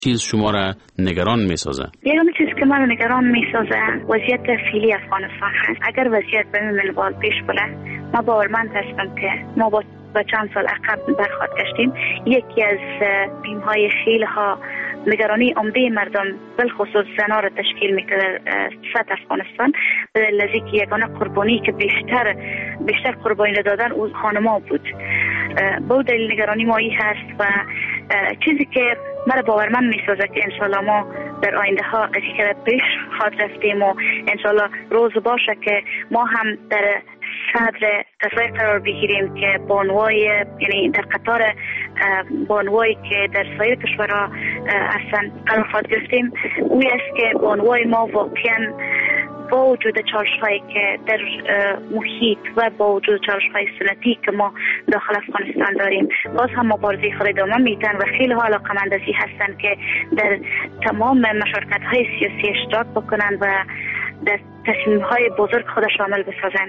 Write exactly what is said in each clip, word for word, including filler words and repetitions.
چیز شما را نگران میسازه؟ یگانه چیزی که من نگران میسازه وضعیت فعلی افغانستان هست. اگر وضعیت به این منوال پیش بره، ما باورمند هستم که ما با و چند سال عقب برخواد گشتیم. یکی از بیمهای خیلی ها نگرانی عمده مردم بالخصوص زنها را تشکیل میکنه سطح افغانستان، به دلیل از اینکه یگانه قربانی که بیشتر بیشتر قربانی دادن اون خانم‌ها بود. با دلیل نگرانی ما این هست و چیزی که مرا باورمند میسازه که انشالله ما در آینده ها از این پیش خواهد رفتیم و انشالله روز باشه که ما هم در صدر کسایی قرار بگیریم که بانوای یعنی در قطار بانوایی که در سایر کشورها هستن قرار خواهد گرفتیم. اوی است که بانوای ما واقعا با وجود چالش‌هایی که در محیط و با وجود چالش‌های سنتی که ما داخل افغانستان داریم باز هم مبارزه خود ادامه میدن و خیلی ها علاقه‌مند از این هستن که در تمام مشارکت‌های سیاسی اشتراک بکنن و در تصمیم‌های بزرگ خود شامل بسازن.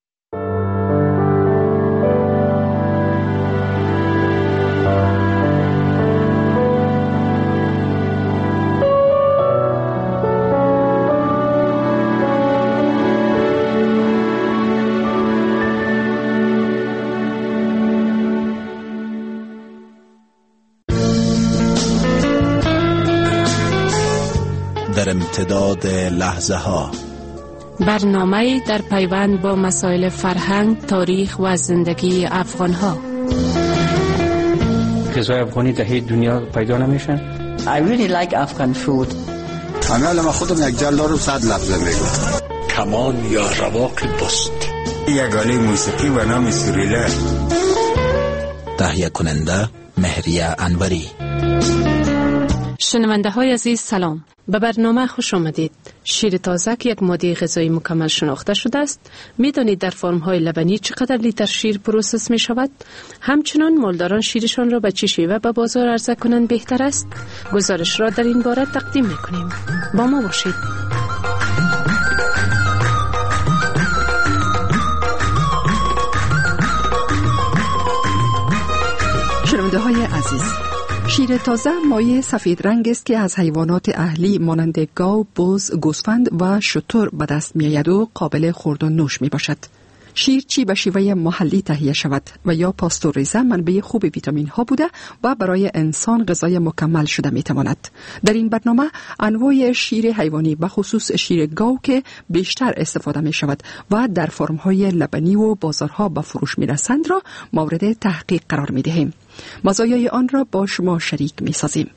در امتداد لحظه ها برنامه در پیوند با مسائل فرهنگ، تاریخ و زندگی افغان ها. غذای افغانی در هیچ دنیا پیدا نمیشن. I really like Afghan food. همه ما خودم یک جلال رو صد لفظه میگم. کمان یا رواق بست، یگانه موسیقی و نام سوریله. تهیه کننده مهریه انوری. شنونده های عزیز سلام، به برنامه خوش آمدید. شیر تازه که یک ماده غذایی مکمل شناخته شده است. میدانید در فرم های لبنی چقدر لیتر شیر پروسس می شود؟ همچنان مالداران شیرشان را به چه شیوه به بازار عرضه کنند بهتر است؟ گزارش را در این باره تقدیم می کنیم. با ما باشید. شنونده های عزیز، شیر تازه مایع سفید رنگ است که از حیوانات اهلی مانند گاو، بز، گوسفند و شتر به دست می آید و قابل خورد و نوش می باشد. شیر چی به شیوه محلی تهیه شود و یا پاستوریزه منبع خوب ویتامین ها بوده و برای انسان غذای مکمل شده می تواند. در این برنامه انواع شیر حیوانی به خصوص شیر گاو که بیشتر استفاده می شود و در فرم های لبنی و بازارها به فروش می رسند را مورد تحقیق قرار می دهیم. مزایای آن را با شما شریک می سازیم.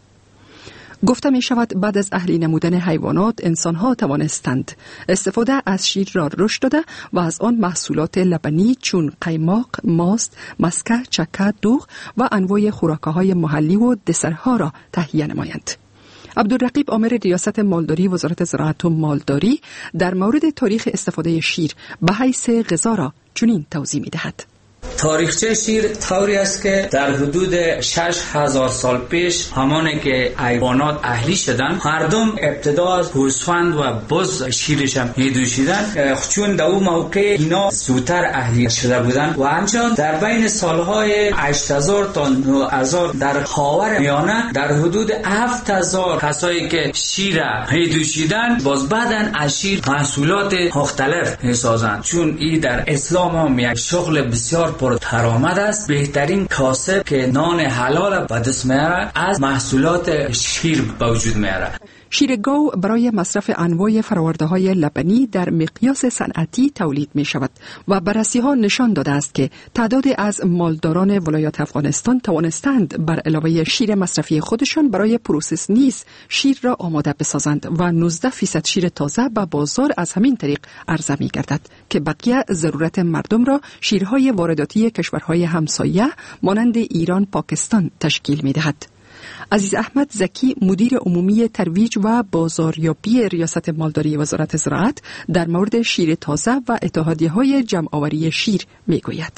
گفته می شود بعد از اهلی نمودن حیوانات انسان‌ها توانستند استفاده از شیر را رشد داده و از آن محصولات لبنی چون قیماق، ماست، مسکه، چکه، دوغ و انواع خوراک‌های محلی و دسرها را تهیه نمایند. عبدالرقیب آمر ریاست مالداری وزارت زراعت و مالداری در مورد تاریخ استفاده شیر به حیث غذا را چنین توضیح می دهد. تاریخچه شیر طوری است که در حدود شش هزار سال پیش همانی که حیوانات اهلی شدن مردم ابتدا از گوسفند و بز شیرشم می‌دوشیدن، چون در اون موقع اینا زودتر اهلی شده بودن و همچنان در بین سالهای هشت هزار تا نه هزار در خاور میانه در حدود هفت هزار کسایی که شیر می‌دوشیدن باز بعدن از شیر محصولات مختلف می‌سازند، چون این در اسلام هم یک شغل بسیار پر درآمد است. بهترین کاسب که نان حلال به دست میاره از محصولات شیر به وجود میاره. شیر گاو برای مصرف انواع فرآورده‌های لبنی در مقیاس صنعتی تولید می شود و بررسی‌ها نشان داده است که تعدادی از مالداران ولایت افغانستان توانستند بر علاوه شیر مصرفی خودشان برای پروسس نیز شیر را آماده بسازند و نوزده فیصد شیر تازه به بازار از همین طریق عرضه می گردد که بقیه ضرورت مردم را شیرهای وارداتی کشورهای همسایه مانند ایران، پاکستان تشکیل می دهد. عزیز احمد زکی مدیر عمومی ترویج و بازاریابی ریاست مالداری وزارت زراعت در مورد شیر تازه و اتحادیه‌های جمع‌آوری شیر میگوید.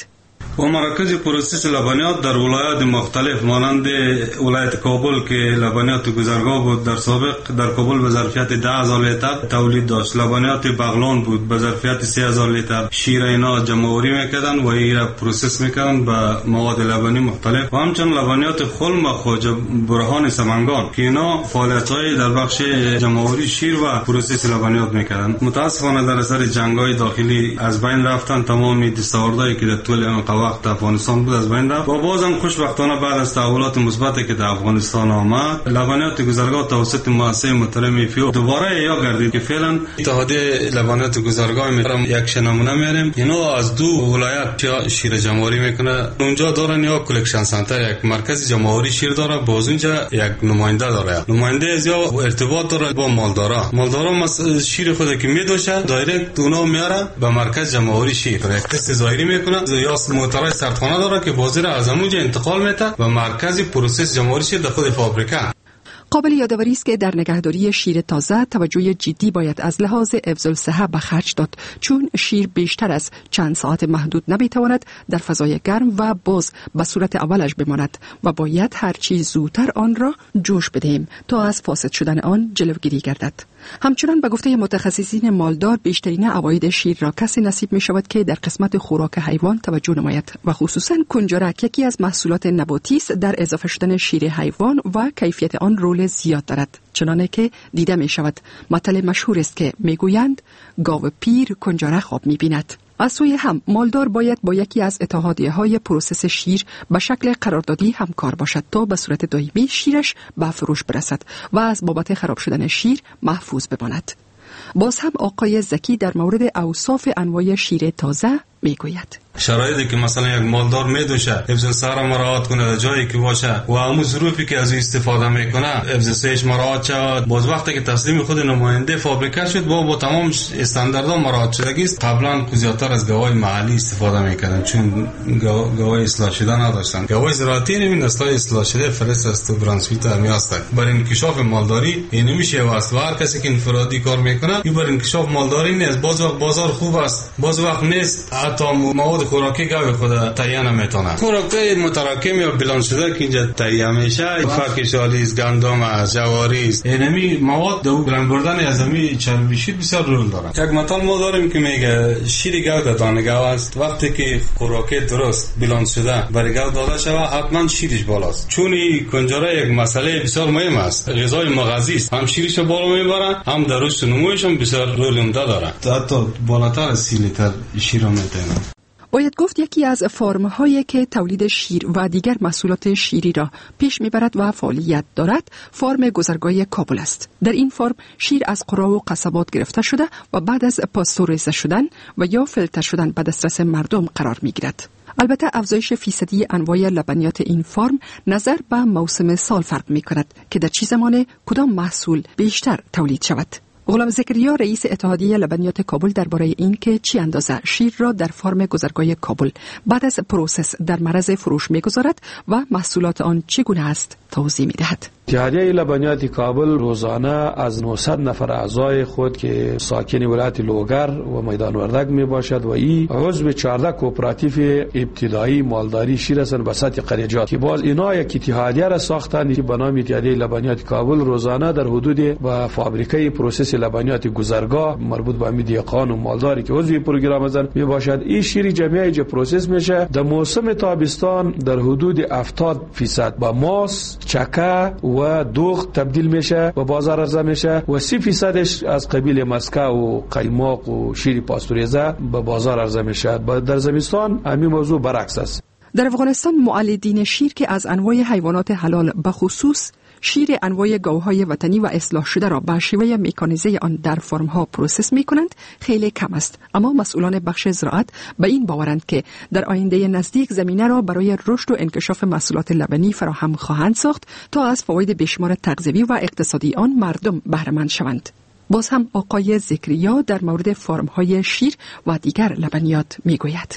و مراکز پروسس لبنیات در ولایات مختلف مانند ولایت کابل که لبنیات گذرگاه بود، در سابق در کابل به ظرفیت ده هزار لیتر تولید داشت. لبنیات بغلان بود به ظرفیت سه هزار لیتر. شیر اینا جمع‌آوری میکردن و ایرا پروسس میکردن به مواد لبنی مختلف. و همچنین لبنیات خلم و خواجه برهان سمنگان که اینا فعالیت‌های در بخش جمع‌آوری شیر و پروسس لبنیات میکردن. متاسفانه در اثر جنگ‌های داخلی از بین رفتن تمام دستاوردهایی که در طول این وقت افغانستان بود از بین رفت. و بازم خوشبختانه بعد از تحولات مثبتی که در افغانستان آمد، لبنیات گذرگاه توسط مؤسسه محترم فیو دوباره احیا گردید که فعلا اتحادیه لبنیات گذرگاه میرم یک نمونه میاریم. اینا از دو ولایت شیر جمع‌آوری میکنه. اونجا دارن یا کلکشن سنتر، یک مرکز جمع‌آوری شیر داره، باز اونجا یک نماینده داره. نماینده از یا ارتباط داره با مالدارا. مالدارا شیر خود که میدوشه دایرکت اونا میاره به مرکز جمع‌آوری شیر. یک تست ظاهری میکنه یا موتورای سردخانه داره که بازی را از اونجا انتقال میده و مرکز پروسس جمع‌آوری شیر در خود فابریکه. قابل یادآوری است که در نگهداری شیر تازه توجه جدی باید از لحاظ حفظ الصحه به خرج داد، چون شیر بیشتر از چند ساعت محدود نمیتواند در فضای گرم و باز به صورت اولش بماند و باید هر چیز زودتر آن را جوش بدهیم تا از فاسد شدن آن جلوگیری گردد. همچنان به گفته متخصصین مالدار بیشترین عواید شیر را کسی نصیب می شود که در قسمت خوراک حیوان توجه نماید و خصوصا کنجرک یکی از محصولات نباتی است در اضافه شدن شیر حیوان و کیفیت آن رول زیاد دارد، چنانه که دیده می شود. مثل مشهور است که می گویند گاو پیر کنجرک خواب می بیند. از سوی هم مالدار باید با یکی از اتحادیه‌های پروسس شیر به شکل قراردادی همکار باشد تا به صورت دائمی شیرش به فروش برسد و از بابت خراب شدن شیر محفوظ بماند. باز هم آقای زکی در مورد اوصاف انواع شیر تازه میگوید. شرایطی که مثلا یک مالدار میدوشه حفظ الصحه را مراعات کنه در جایی که باشه و همون ظروفی که از او استفاده میکنه حفظ الصحهش مراعات شود. باز وقتی که تسلیم خود نماینده فابریکه شد با با تمام استانداردها مراعات شدگی است. قبلا زیادتر از گواهی محلی استفاده میکردن چون گواهی اصلاح شده نداشتن. گواهی زراعتی نمی اصلاح اصلاح شده فرست است و برانسویت هم هست. برای انکشاف مالداری این نمیشه واسه هر کسی که انفرادی کار میکنه این برای انکشاف مالداری نیست. باز وقت بازار خوب است، باز وقت نیست. حتی مواد خوراکی گاو خود تهیه نمیتونه. خوراکی متراکم یا بلند شده که اینجا تهیه میشه، فاکش آلیز، گندم است، جواری است. اینمی مواد دو بلند بردن از امی چربی شیر بسیار رول داره. یک مثال ما داریم که میگه شیر گاو در دانه گاو است. وقتی که خوراکی درست بلند شده برای گاو داده شود حتما شیرش بالاست. چون این کنجره یک مسئله بسیار مهم است. غذای مغذی است. هم شیرش بالا میبره، هم در رشد و نموش هم بسیار رول عمده داره. حتی بالاتر از سی لیتر شیر میتونه. باید گفت یکی از فرم‌هایی که تولید شیر و دیگر محصولات شیری را پیش میبرد و فعالیت دارد فرم گذرگاه کابل است. در این فرم شیر از قرا و قصبات گرفته شده و بعد از پاستوریزه شدن و یا فیلتر شدن به دسترس مردم قرار میگیرد. البته افزایش فیصدی انواع لبنیات این فرم نظر به موسم سال فرق میکند که در چه زمان کدام محصول بیشتر تولید شود. غلام زکریا رئیس اتحادیه لبنیات کابل درباره این که چی اندازه شیر را در فرم گذرگاه کابل بعد از پروسس در معرض فروش می‌گذارد و محصولات آن چگونه است توضیح می‌دهد. اتحادیه لبنیات کابل روزانه از نهصد نفر اعضای خود که ساکن ولایت لوگر و میدان وردک می باشد و این عضو چهارده کوپراتیو ابتدایی مالداری شیر هستند به سطح قریجات که باز اینا یک اتحادیه را ساختند که به نام اتحادیه لبنیات کابل روزانه در حدود و فابریکه پروسس لبنیات گذرگاه مربوط به امید دیقان و مالداری که عضو پروگرام هستند می باشد. این شیر جمعی که پروسس میشه در موسم تابستان در حدود هفتاد درصد با ماس، چکه و دوغ تبدیل میشه و بازار عرضه میشه و سی فیصدش از قبیل مسکه و قیماق و شیر پاستوریزه به بازار عرضه میشه. در زمستان همین موضوع برعکس است. در افغانستان مولدین شیر که از انواع حیوانات حلال به خصوص شیر انواع گاوهای وطنی و اصلاح شده را به شیوه مکانیزه آن در فرم‌ها پروسس می‌کنند خیلی کم است، اما مسئولان بخش زراعت به این باورند که در آینده نزدیک زمینه را برای رشد و انکشاف محصولات لبنی فراهم خواهند ساخت تا از فواید بیشمار تغذیوی و اقتصادی آن مردم بهره مند شوند. باز هم آقای زکریا در مورد فرم‌های شیر و دیگر لبنیات می‌گوید.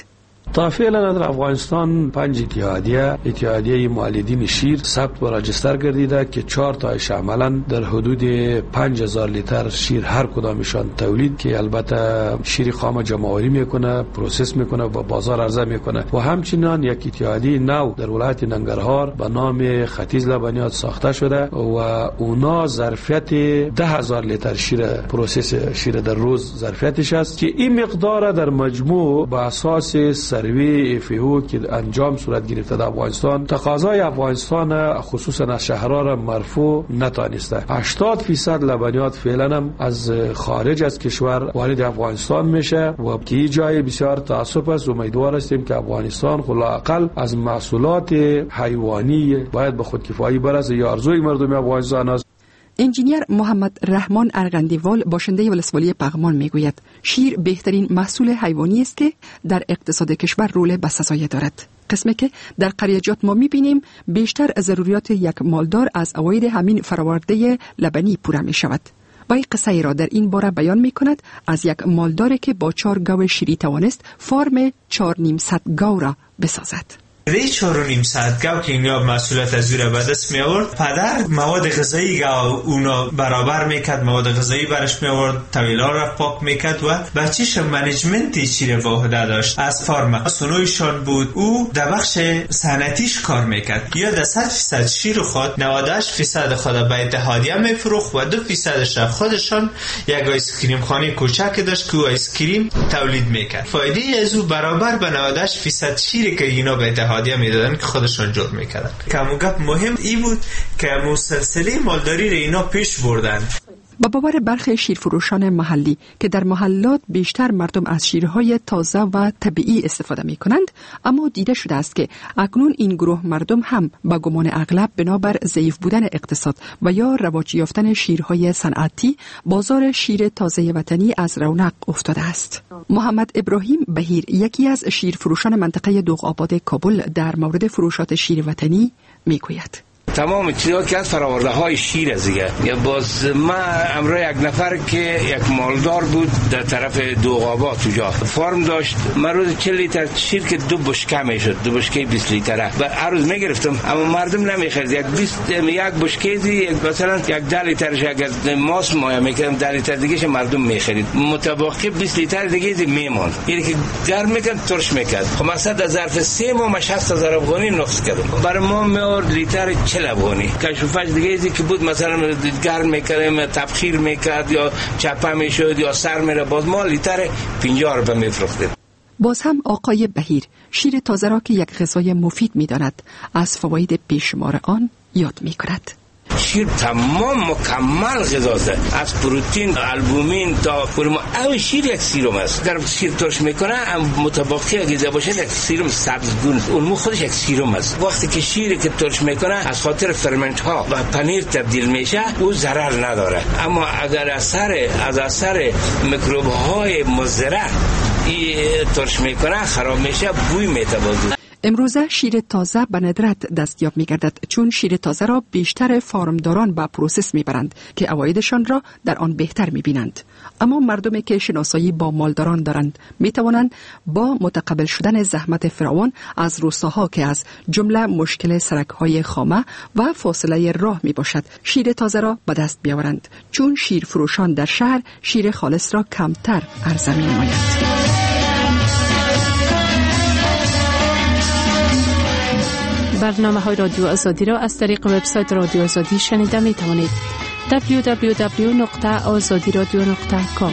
تا فعلا در افغانستان پنج اتحادیه اتحادیه مولدین شیر ثبت و راجستر گردیده که چهار تایش عملا در حدود پنج هزار لیتر شیر هر کدامشان تولید که البته شیر خام جمع‌آوری میکنه، پروسس میکنه و بازار عرضه میکنه. و همچنین یک اتحادیه نو در ولایت ننگرهار به نام ختیز لبنیات ساخته شده و اونا ظرفیت ده هزار لیتر شیر پروسس شیر در روز ظرفیتش است که این مقدار در مجموع به اساس سروی اف او که انجام صورت گرفته در افغانستان تقاضای افغانستان خصوصا از شهرها را مرفوع نتانسته. هشتاد درصد لبنیات فعلا هم از خارج از کشور وارد افغانستان میشه و که جای بسیار تاسف است. امیدوار هستیم که افغانستان خلاقل از محصولات حیوانی باید به خودکفایی برسه یا آرزوی مردم افغانستان است. انجینیر محمد رحمان ارغندیوال باشنده ولسوالی پغمان میگوید شیر بهترین محصول حیوانی است که در اقتصاد کشور رول بسزایی دارد. قسمی که در قریجات ما میبینیم بیشتر ضروریات یک مالدار از اواید همین فراورده لبنی پوره می شود. و این قصه را در این باره بیان می کند از یک مالداری که با چار گاو شیری توانست فارم چار نیم صد گاو را بسازد. وی چهار و نیم ساعت گاو که اینا مسئولیت از او را به دست می آورد. پدر مواد غذایی گاو اونا برابر میکرد، مواد غذایی برش می آورد، طویلا را پاک میکرد و بچه‌ش منیجمنتی شیر واحده داشت از فارم سنویشان بود. او در بخش صنعتیش کار میکرد. یا در صد درصد شیر خود نود و هشت درصد خود به اتحادیه میفروخت و دو درصدش خودشان یک آیس کریم خانه کوچک داشت که آیس کریم تولید میکرد. فایده از او برابر به نود و هشت درصد شیری که اینا به اتحادیه میدادن که خودشان جور میکردن. کمو گپ مهم ای بود که مسلسله مالداری را اینا پیش بردن. با باور برخی شیرفروشان محلی که در محلات بیشتر مردم از شیرهای تازه و طبیعی استفاده می کنند، اما دیده شده است که اکنون این گروه مردم هم با گمان اغلب بنابر ضعیف بودن اقتصاد و یا رواج یافتن شیرهای صنعتی بازار شیر تازه وطنی از رونق افتاده است. محمد ابراهیم بهیر یکی از شیرفروشان منطقه دوغ‌آباد کابل در مورد فروشات شیر وطنی می گوید. تمام چیزا که از فراورده های شیر از دیگه یا باز ما امروز یک نفر که یک مالدار بود در طرف دوغ‌آباد توجا فارم داشت، من روز چهل لیتر شیر که دو بشکه میشد، دو بشکه بیست لیتره و هر روز میگرفتم اما مردم نمیخرید. یک بیست یک بشکه دی مثلا یک ده لیترش اگر ماس مایا میکردم ده لیتر دیگهش مردم میخرید، متباقی بیست لیتر دیگه دی میموند. یعنی که گرم میکرد ترش میکرد. خب مثلا در ظرف سه ماه شصت هزار افغانی نقص کردم. برای ما میورد لیتر چهل افغانی. کشوفش دیگه ازی که بود مثلا گرم میکردم تبخیر میکرد یا چپه میشد یا سر میره باز ما لیتر پنجاه رو میفروختیم. باز هم آقای بهیر شیر تازه را که یک غذای مفید میداند از فواید بیشمار آن یاد میکند. شیر تمام مکمل غذاست، از پروتئین البومین تا فرم. او شیر یک سیروم است. اگر شیر ترش میکنه متباقی اگه باشه یک سیروم سبزگون، اون مو خودش یک سیروم است. وقتی که شیر که ترش میکنه از خاطر فرمنت ها و پنیر تبدیل میشه او ضرر نداره، اما اگر اثر از اثر میکروب های مضر ترش میکنه خراب میشه، بوی میتابه. امروزه شیر تازه به ندرت دستیاب می گردد چون شیر تازه را بیشتر فارمداران به پروسس می برند که عوایدشان را در آن بهتر می بینند. اما مردمی که شناسایی با مالداران دارند می توانند با متقبل شدن زحمت فراوان از روستاها که از جمله مشکل سرک‌های خامه و فاصله راه می باشد شیر تازه را به دست بیاورند، چون شیر فروشان در شهر شیر خالص را کمتر عرضه می نمایند. برنامه های رادیو آزادی را از طریق وبسایت رادیو آزادی شنیده می توانید. دبلیو دبلیو دبلیو نقطه آزادی رادیو نقطه کام.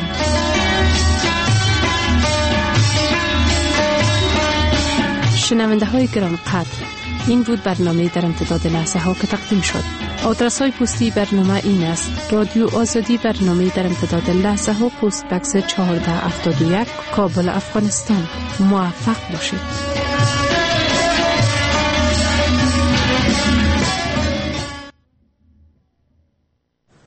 شنونده های گران قدر، این بود برنامه در امتداد لحظه ها که تقدیم شد. آدرس های پستی برنامه این است: رادیو آزادی، برنامه در امتداد لحظه ها، پست بکس چهارده هفتاد و یک، کابل، افغانستان. موفق باشید.